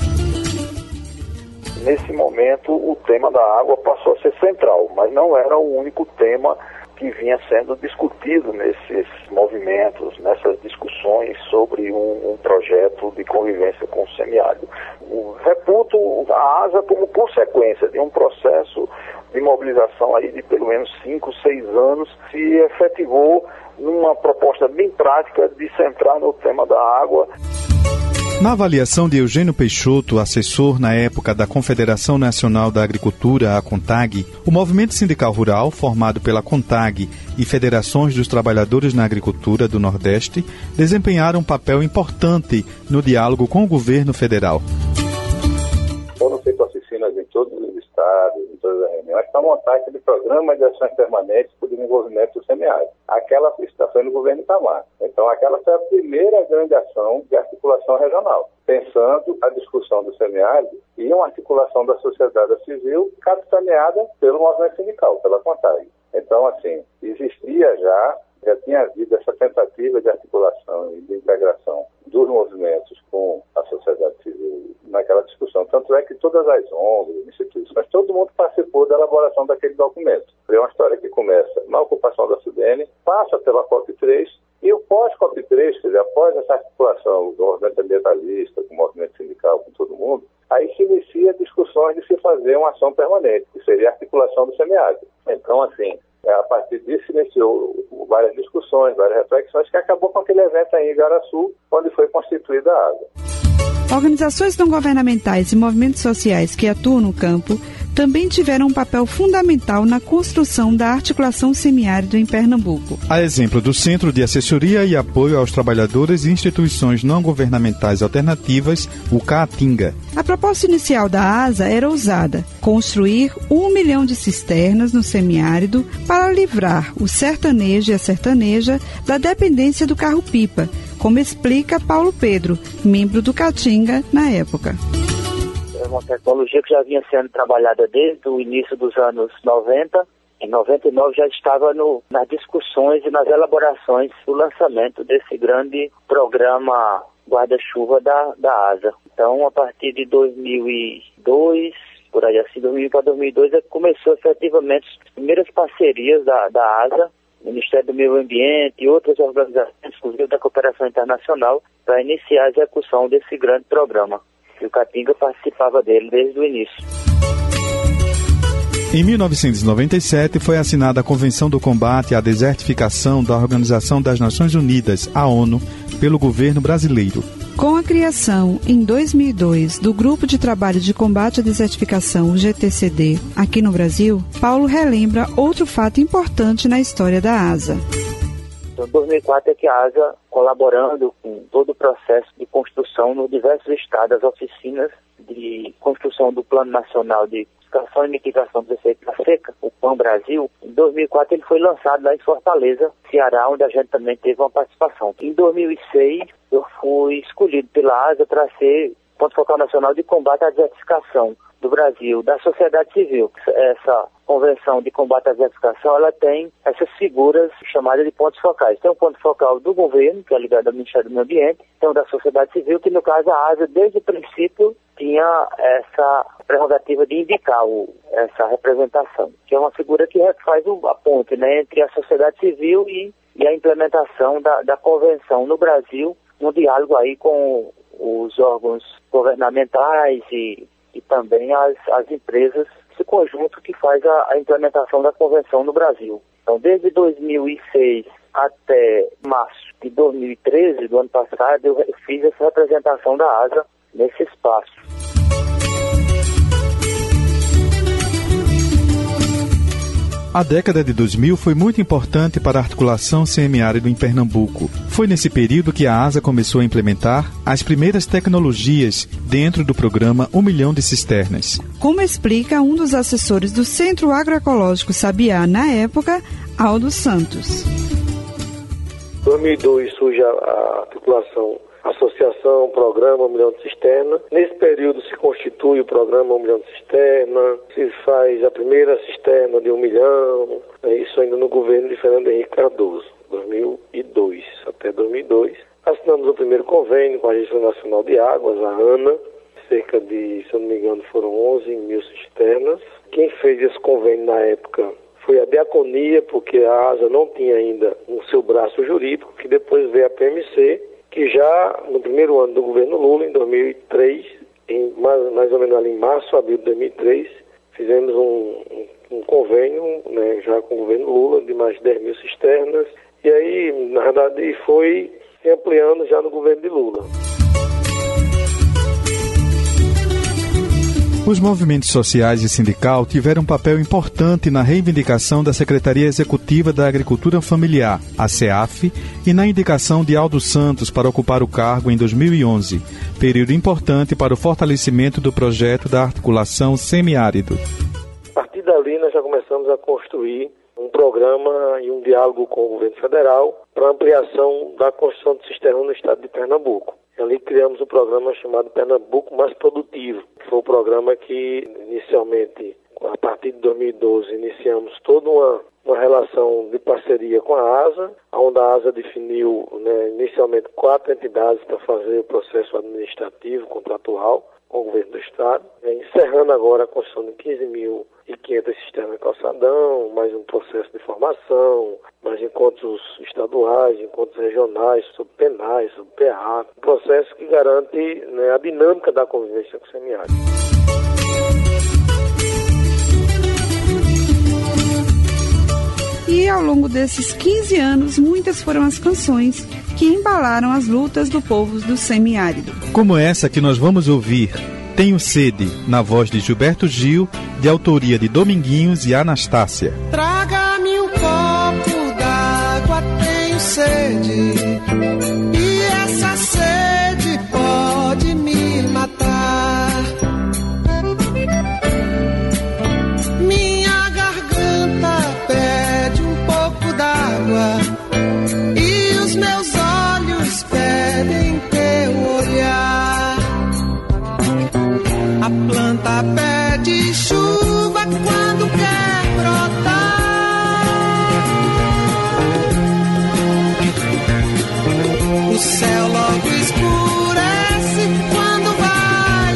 Nesse momento, o tema da água passou a ser central, mas não era o único tema que vinha sendo discutido nesses movimentos, nessas discussões sobre um, um projeto de convivência com o semiárido. Reputo a ASA como consequência de um processo de mobilização aí de pelo menos cinco, seis anos, se efetivou numa proposta bem prática de centrar no tema da água.
Na avaliação de Eugênio Peixoto, assessor na época da Confederação Nacional da Agricultura, a CONTAG, o movimento sindical rural, formado pela CONTAG e federações dos trabalhadores na agricultura do Nordeste, desempenharam um papel importante no diálogo com o governo federal.
Foram feitas oficinas em todos os estados, em todas as reuniões, para montar aquele programa de ações permanentes para o desenvolvimento do semiárido. Aquela foi no governo Itamar. Então, aquela foi a primeira grande ação de articulação regional, pensando a discussão do semiárido e uma articulação da sociedade civil capitaneada pelo movimento sindical, pela CONTAG. Então, assim, existia já, já tinha havido essa tentativa de articulação e de integração dos movimentos com a sociedade civil naquela discussão. Tanto é que todas as O N Gs, instituições, todo mundo participou da elaboração daquele documento. É uma história que começa na ocupação da Sudene, passa pela COP três, e o pós-COP três, quer dizer, após essa articulação do movimento ambientalista, com o movimento sindical, com todo mundo, aí se inicia discussões de se fazer uma ação permanente, que seria a articulação do semiárido. Então, assim, a partir disso se iniciou várias discussões, várias reflexões, que acabou com aquele evento aí em Igaraçu, onde foi constituída a água.
Organizações não governamentais e movimentos sociais que atuam no campo também tiveram um papel fundamental na construção da articulação semiárido em Pernambuco.
A exemplo do Centro de Assessoria e Apoio aos Trabalhadores e Instituições Não Governamentais Alternativas, o CAATINGA.
A proposta inicial da ASA era ousada: construir um milhão de cisternas no semiárido para livrar o sertanejo e a sertaneja da dependência do carro-pipa, como explica Paulo Pedro, membro do CAATINGA na época.
É uma tecnologia que já vinha sendo trabalhada desde o início dos anos noventa. Em noventa e nove já estava no, nas discussões e nas elaborações do lançamento desse grande programa guarda-chuva da, da ASA. Então, a partir de dois mil e dois, por aí assim, dois mil para dois mil e dois, é que começou efetivamente as primeiras parcerias da, da ASA, Ministério do Meio Ambiente e outras organizações, inclusive da Cooperação Internacional, para iniciar a execução desse grande programa. E o CAATINGA participava dele desde o início.
Em mil novecentos e noventa e sete foi assinada a Convenção do Combate à Desertificação da Organização das Nações Unidas, a ONU, pelo governo brasileiro.
Com a criação, em dois mil e dois, do Grupo de Trabalho de Combate à Desertificação, o G T C D, aqui no Brasil, Paulo relembra outro fato importante na história da ASA.
Em dois mil e quatro é que a ASA, colaborando com todo o processo de construção nos diversos estados, as oficinas de construção do Plano Nacional de Educação e Mitigação dos Efeitos da Seca, o PAN Brasil, em dois mil e quatro ele foi lançado lá em Fortaleza, Ceará, onde a gente também teve uma participação. Em dois mil e seis eu fui escolhido pela ASA para ser ponto focal nacional de combate à desertificação do Brasil, da sociedade civil. Essa convenção de combate à desertificação, ela tem essas figuras chamadas de pontos focais. Tem um ponto focal do governo, que é ligado ao Ministério do Meio Ambiente, tem um da sociedade civil, que no caso a ASA, desde o princípio, tinha essa prerrogativa de indicar o, essa representação, que é uma figura que faz a ponte, né, entre a sociedade civil e, e a implementação da, da convenção no Brasil, no diálogo aí com os órgãos governamentais e, e também as, as empresas, esse conjunto que faz a, a implementação da convenção no Brasil. Então, desde dois mil e seis até março de dois mil e treze, do ano passado, eu fiz essa representação da ASA nesse espaço.
A década de dois mil foi muito importante para a articulação semiárido em Pernambuco. Foi nesse período que a ASA começou a implementar as primeiras tecnologias dentro do programa Um Milhão de Cisternas.
Como explica um dos assessores do Centro Agroecológico Sabiá na época, Aldo Santos.
Em dois mil e dois surge a articulação Associação, Programa Um Milhão de Cisterna. Nesse período se constitui o Programa Um Milhão de Cisterna, se faz a primeira cisterna de um milhão, é isso ainda no governo de Fernando Henrique Cardoso, dois mil e dois, até dois mil e dois. Assinamos o primeiro convênio com a Agência Nacional de Águas, a ANA, cerca de, se eu não me engano, foram onze mil cisternas. Quem fez esse convênio na época foi a Diaconia, porque a ASA não tinha ainda o seu braço jurídico, que depois veio a P M C, que já no primeiro ano do governo Lula, em dois mil e três, em mais, mais ou menos ali em março, abril de dois mil e três, fizemos um, um um convênio, né, já com o governo Lula, de mais de dez mil cisternas, e aí, na verdade, foi se ampliando já no governo de Lula.
Os movimentos sociais e sindical tiveram um papel importante na reivindicação da Secretaria Executiva da Agricultura Familiar, a SEAF, e na indicação de Aldo Santos para ocupar o cargo em dois mil e onze, período importante para o fortalecimento do projeto da articulação semiárido.
A partir dali, nós já começamos a construir um programa e um diálogo com o governo federal para ampliação da construção de cisterna no estado de Pernambuco. Ali criamos um programa chamado Pernambuco Mais Produtivo, que foi um programa que, inicialmente, a partir de dois mil e doze, iniciamos toda uma, uma relação de parceria com a ASA, onde a ASA definiu, né, inicialmente quatro entidades para fazer o processo administrativo, contratual, com o governo do estado, né, encerrando agora a construção de quinze mil e quinhentas cisternas de calçadão, mais um processo de formação, mais encontros estaduais, encontros regionais, sobre penais, sobre P A, um processo que garante, né, a dinâmica da convivência com o semiárido.
E ao longo desses quinze anos, muitas foram as canções que embalaram as lutas do povo do semiárido.
Como essa que nós vamos ouvir, Tenho Sede, na voz de Gilberto Gil, de autoria de Dominguinhos e Anastácia.
Traga-me um copo d'água, tenho sede, e essa sede pode me matar. Minha garganta pede um pouco d'água, e os meus olhos pedem teu olhar. A planta pede chuva quando quer brotar. O céu logo escurece quando vai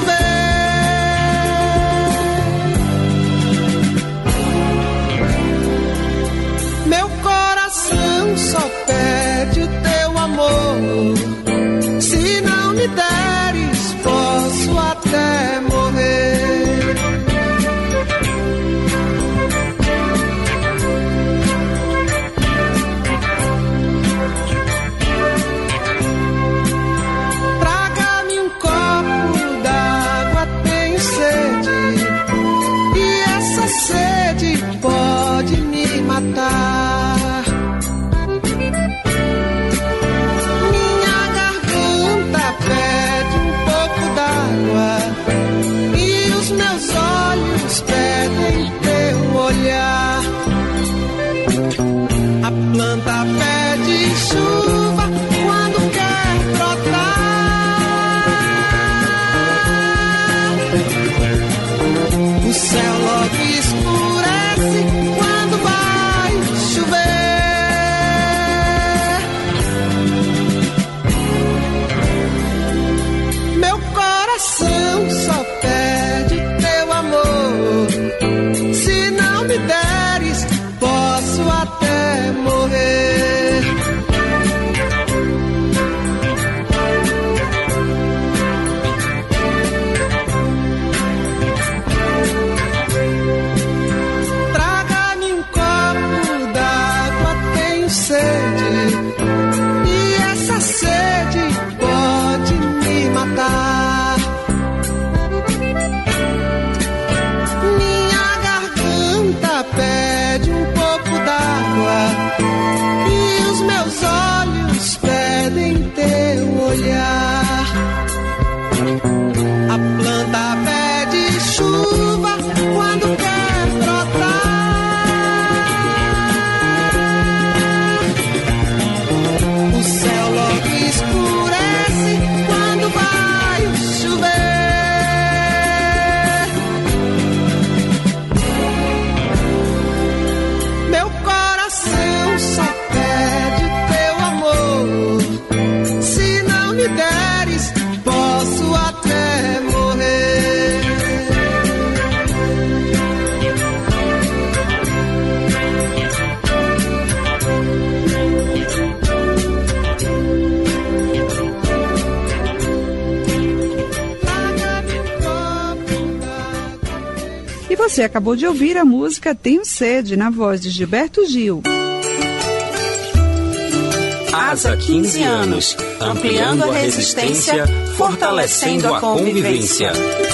chover. Meu coração só pede o teu amor. Se não me deres, posso até morrer. Traga-me um copo d'água, tenho sede, e essa sede pode me matar. Minha garganta pede um pouco d'água, e os meus olhos pedem teu olhar. A planta pede chuva quando quer brotar. O céu logo escurece quando vai chover. Meu coração só pede teu amor. Se não me deres, posso até morrer. Traga-me um copo d'água, tenho sede, e essa sede pode me matar. Minha garganta pede um pouco d'água, e os meus olhos pedem teu olhar. A planta pede chuva quando quer brotar.
você acabou de ouvir a música Tenho Sede, na voz de Gilberto Gil.
Asa quinze anos, ampliando a resistência, fortalecendo a convivência.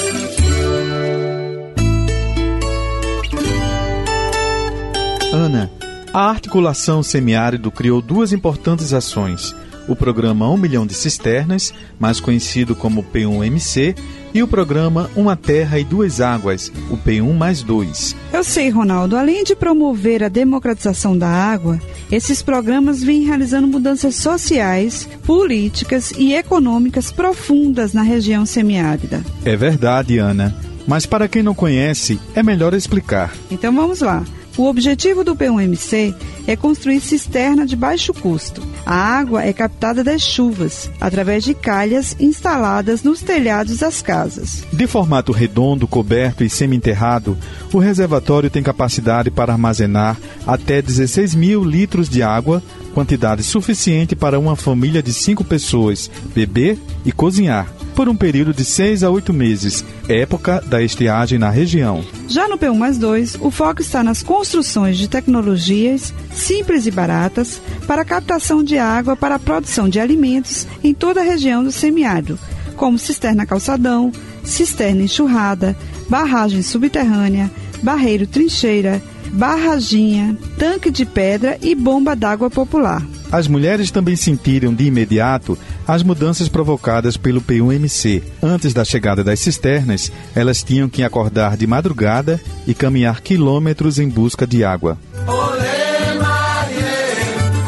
Ana, a articulação semiárido criou duas importantes ações: o programa Um Milhão de Cisternas, mais conhecido como P um M C, e o programa Uma Terra e Duas Águas, o P um mais dois.
Eu sei, Ronaldo, além de promover a democratização da água, esses programas vêm realizando mudanças sociais, políticas e econômicas profundas na região semiárida.
É verdade, Ana, mas para quem não conhece, é melhor explicar.
Então vamos lá. O objetivo do P um M C é construir cisterna de baixo custo. A água é captada das chuvas, através de calhas instaladas nos telhados das casas.
De formato redondo, coberto e semi-enterrado, o reservatório tem capacidade para armazenar até dezesseis mil litros de água, quantidade suficiente para uma família de cinco pessoas beber e cozinhar, por um período de seis a oito meses, época da estiagem na região.
Já no P um mais dois, o foco está nas construções de tecnologias simples e baratas para a captação de água para a produção de alimentos em toda a região do semiárido, como cisterna calçadão, cisterna enxurrada, barragem subterrânea, barreiro trincheira, barraginha, tanque de pedra e bomba d'água popular.
As mulheres também sentiram de imediato as mudanças provocadas pelo P um M C. Antes da chegada das cisternas, elas tinham que acordar de madrugada e caminhar quilômetros em busca de água.
Olê, Marie,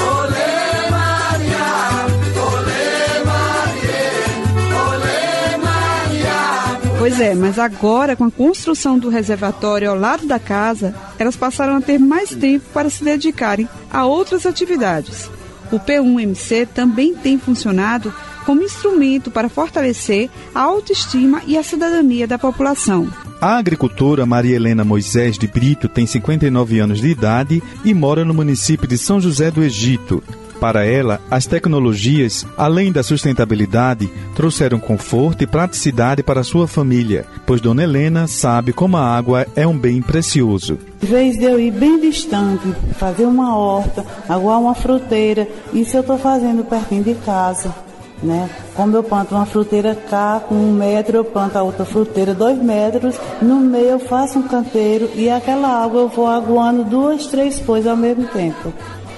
olê, Maria, olê, Marie, olê, Maria.
Pois é, mas agora, com a construção do reservatório ao lado da casa, elas passaram a ter mais tempo para se dedicarem a outras atividades. O P um M C também tem funcionado como instrumento para fortalecer a autoestima e a cidadania da população.
A agricultora Maria Helena Moisés de Brito tem cinquenta e nove anos de idade e mora no município de São José do Egito. Para ela, as tecnologias, além da sustentabilidade, trouxeram conforto e praticidade para sua família, pois Dona Helena sabe como a água é um bem precioso.
Em vez de eu ir bem distante, fazer uma horta, aguar uma fruteira, isso eu estou fazendo pertinho de casa, né? Como eu planto uma fruteira cá, com um metro, eu planto a outra fruteira, dois metros, no meio eu faço um canteiro e aquela água eu vou aguando duas, três coisas ao mesmo tempo.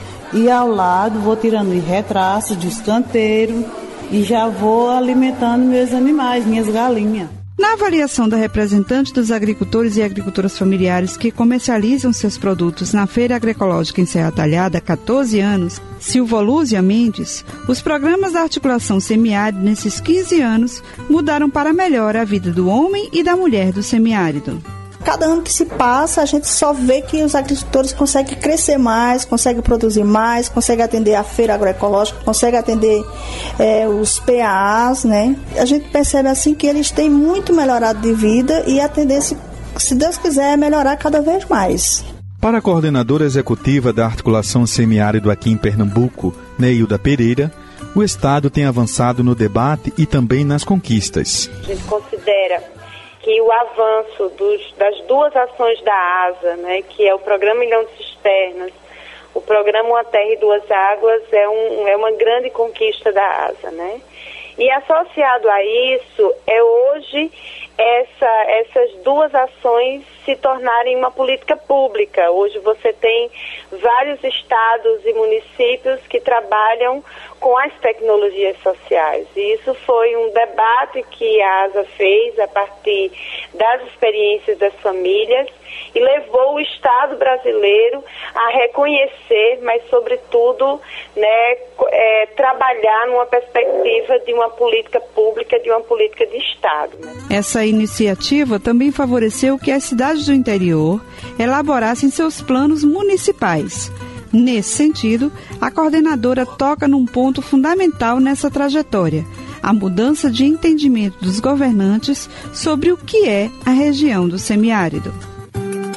E ao lado vou tirando retraços de escanteiro e já vou alimentando meus animais, minhas galinhas.
Na avaliação da representante dos agricultores e agricultoras familiares que comercializam seus produtos na Feira Agroecológica em Serra Talhada há catorze anos, Silva Lúcia Mendes, os programas da articulação semiárido nesses quinze anos mudaram para melhor a vida do homem e da mulher do semiárido.
Cada ano que se passa, a gente só vê que os agricultores conseguem crescer mais, conseguem produzir mais, conseguem atender a feira agroecológica, conseguem atender é, os P A As, né? A gente percebe assim que eles têm muito melhorado de vida e a tendência, se Deus quiser, é melhorar cada vez mais.
Para a coordenadora executiva da articulação semiárido aqui em Pernambuco, Neilda Pereira, o Estado tem avançado no debate e também nas conquistas.
A gente considera que o avanço dos, das duas ações da ASA, né, que é o Programa Milhão de Cisternas, o Programa Uma Terra e Duas Águas, é, um, é uma grande conquista da ASA, né? E associado a isso, é hoje essa, essas duas ações se tornarem uma política pública. Hoje você tem vários estados e municípios que trabalham com as tecnologias sociais. E isso foi um debate que a ASA fez a partir das experiências das famílias e levou o Estado brasileiro a reconhecer, mas sobretudo, né, é, trabalhar numa perspectiva de uma política pública, de uma política de Estado. Né?
Essa iniciativa também favoreceu que as cidades do interior elaborassem seus planos municipais. Nesse sentido, a coordenadora toca num ponto fundamental nessa trajetória: a mudança de entendimento dos governantes sobre o que é a região do semiárido.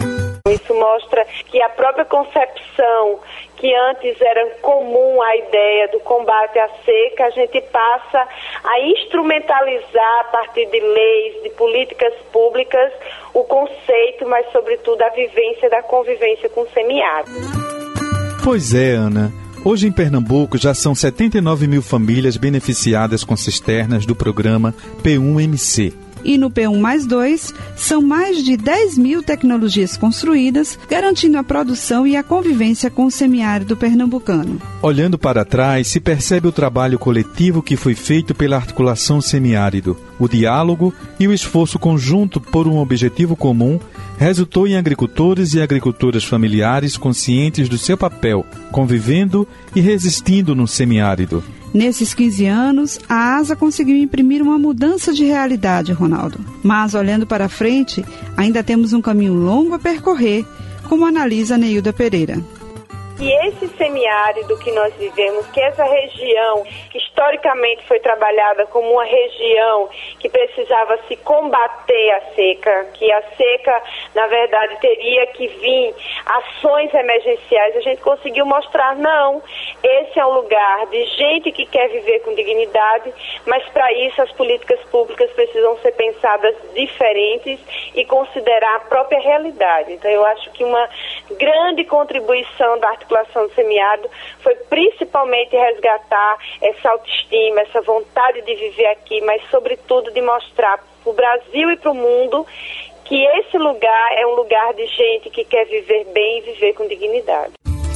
Isso mostra que a própria concepção que antes era comum a ideia do combate à seca, a gente passa a instrumentalizar a partir de leis, de políticas públicas, o conceito, mas sobretudo a vivência da convivência com o semiárido.
Pois é, Ana. Hoje em Pernambuco já são setenta e nove mil famílias beneficiadas com cisternas do programa P um M C.
E no P um mais dois, são mais de dez mil tecnologias construídas, garantindo a produção e a convivência com o semiárido pernambucano.
Olhando para trás, se percebe o trabalho coletivo que foi feito pela articulação semiárido. O diálogo e o esforço conjunto por um objetivo comum resultou em agricultores e agricultoras familiares conscientes do seu papel, convivendo e resistindo no semiárido.
Nesses quinze anos, a ASA conseguiu imprimir uma mudança de realidade, Ronaldo. Mas, olhando para frente, ainda temos um caminho longo a percorrer, como analisa Neilda Pereira.
E esse semiárido que nós vivemos, que essa região que historicamente foi trabalhada como uma região que precisava se combater a seca, que a seca, na verdade, teria que vir ações emergenciais, a gente conseguiu mostrar, não, esse é um lugar de gente que quer viver com dignidade, mas para isso as políticas públicas precisam ser pensadas diferentes e considerar a própria realidade. Então eu acho que uma grande contribuição da articulação do semiárido foi principalmente resgatar essa autoestima, essa vontade de viver aqui, mas sobretudo de mostrar para o Brasil e para o mundo que esse lugar é um lugar de gente que quer viver bem e viver com dignidade.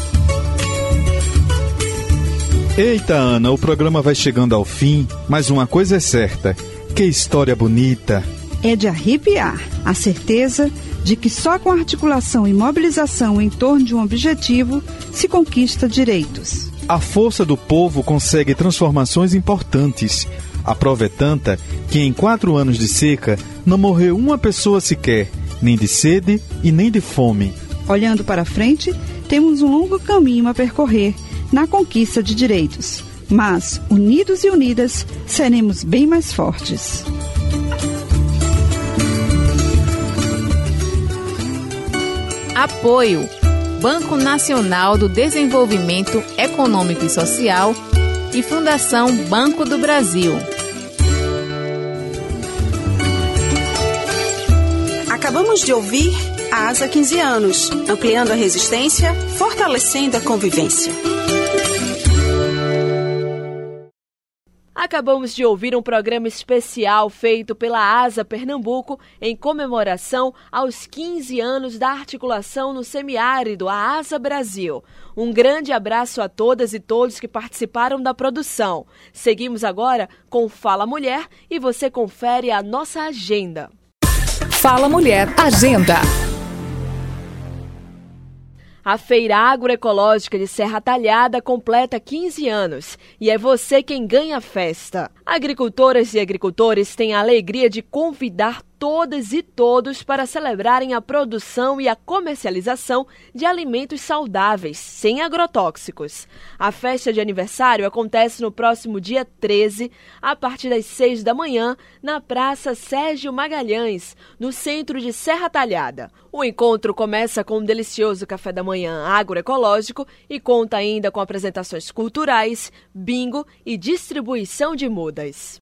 Eita, Ana, o programa vai chegando ao fim, mas uma coisa é certa, que história bonita.
É de arrepiar a certeza de que só com articulação e mobilização em torno de um objetivo se conquista direitos.
A força do povo consegue transformações importantes. A prova é tanta que em quatro anos de seca não morreu uma pessoa sequer, nem de sede e nem de fome.
Olhando para frente, temos um longo caminho a percorrer na conquista de direitos. Mas, unidos e unidas, seremos bem mais fortes.
Apoio: Banco Nacional do Desenvolvimento Econômico e Social e Fundação Banco do Brasil.
Acabamos de ouvir a ASA quinze anos, ampliando a resistência, fortalecendo a convivência.
Acabamos de ouvir um programa especial feito pela ASA Pernambuco em comemoração aos quinze anos da articulação no semiárido, a ASA Brasil. Um grande abraço a todas e todos que participaram da produção. Seguimos agora com Fala Mulher e você confere a nossa agenda.
Fala Mulher, agenda.
A Feira Agroecológica de Serra Talhada completa quinze anos e é você quem ganha a festa. Agricultoras e agricultores têm a alegria de convidar todas e todos para celebrarem a produção e a comercialização de alimentos saudáveis, sem agrotóxicos. A festa de aniversário acontece no próximo dia treze, a partir das seis da manhã, na Praça Sérgio Magalhães, no centro de Serra Talhada. O encontro começa com um delicioso café da manhã agroecológico e conta ainda com apresentações culturais, bingo e distribuição de mudas.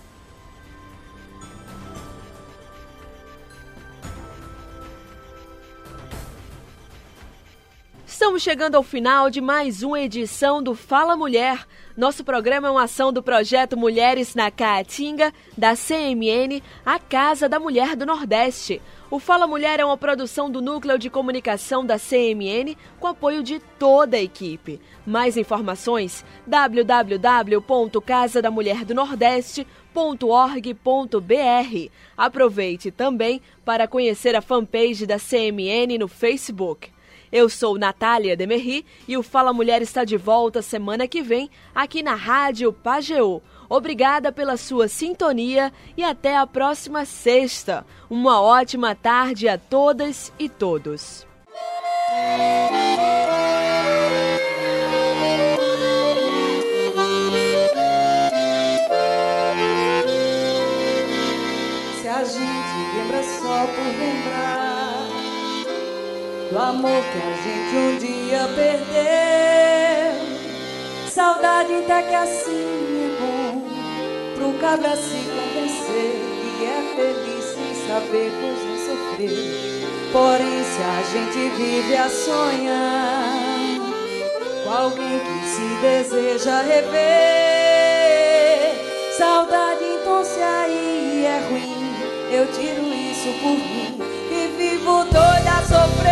Estamos chegando ao final de mais uma edição do Fala Mulher. Nosso programa é uma ação do projeto Mulheres na Caatinga, da C M N, a Casa da Mulher do Nordeste. O Fala Mulher é uma produção do Núcleo de Comunicação da C M N, com apoio de toda a equipe. Mais informações, w w w ponto casa da mulher do nordeste ponto org ponto b r. Aproveite também para conhecer a fanpage da C M N no Facebook. Eu sou Natália Demerri e o Fala Mulher está de volta semana que vem aqui na Rádio Pajeú. Obrigada pela sua sintonia e até a próxima sexta. Uma ótima tarde a todas e todos.
Se a gente lembra só por lembrar, do amor que a gente um dia perdeu. Saudade até que assim é bom pro cabra se convencer e é feliz sem saber, pois não sofrer. Porém, se a gente vive a sonhar com alguém que se deseja rever, saudade então se aí é ruim, eu tiro isso por mim e vivo doida a sofrer.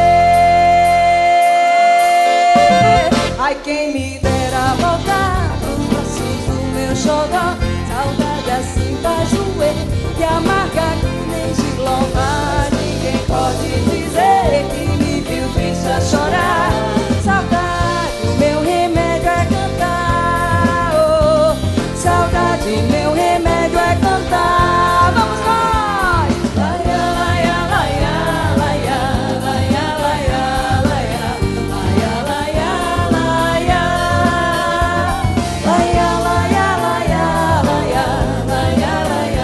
Ai, quem me dera voltar pros braços do meu xodó, saudade assim pra joelho, que amarga que nem gilomar. Ninguém pode dizer que me viu triste a chorar. Saudade, o meu remédio é cantar. Oh, saudade, meu remédio é cantar. Vamos nós! Laia, laia, laia, laia, laia, laia, laia, laia, laia, laia, laia, laia, laia, laia, laia,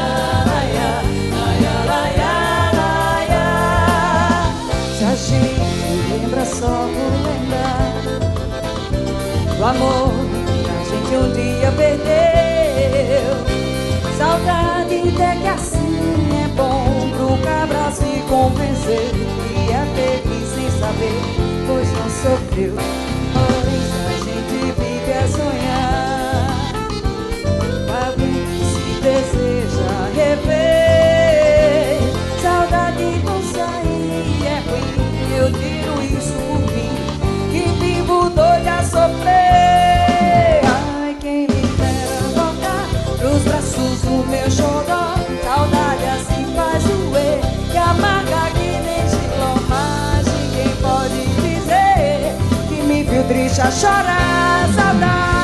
laia, laia, laia. Se a gente lembra só por lembrar do amor que a gente um dia perdeu, saudade até que assim é bom pro cabra se convencer e é feliz sem saber, pois não sofreu. Pois a gente vive a sonhar alguém que se deseja rever. Saudade não sair é ruim, eu tiro isso por mim, que vivo doida a sofrer. Ai, quem me dera voltar pros braços do meu xodó, saudade assim faz doer, que amarga que nem gilomagem. Ninguém pode dizer que me viu triste a chorar. Saudade